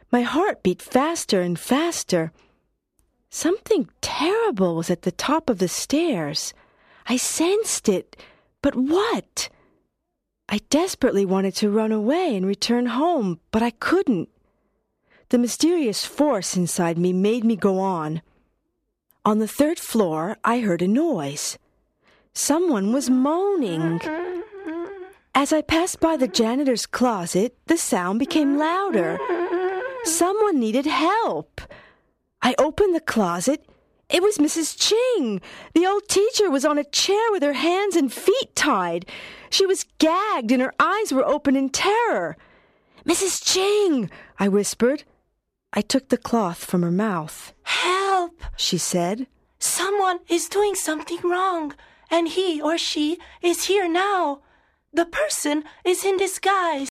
My heart beat faster and faster. Something terrible was at the top of the stairs. I sensed it, but what? I desperately wanted to run away and return home, but I couldn't. The mysterious force inside me made me go on. On the 3rd floor, I heard a noise. Someone was moaning. As I passed by the janitor's closet, the sound became louder. Someone needed help. I opened the closet. It was Mrs. Ching. The old teacher was on a chair with her hands and feet tied. She was gagged and her eyes were open in terror. "Mrs. Ching," I whispered. I took the cloth from her mouth. "Help," she said. "Someone is doing something wrong, and he or she is here now. The person is in disguise."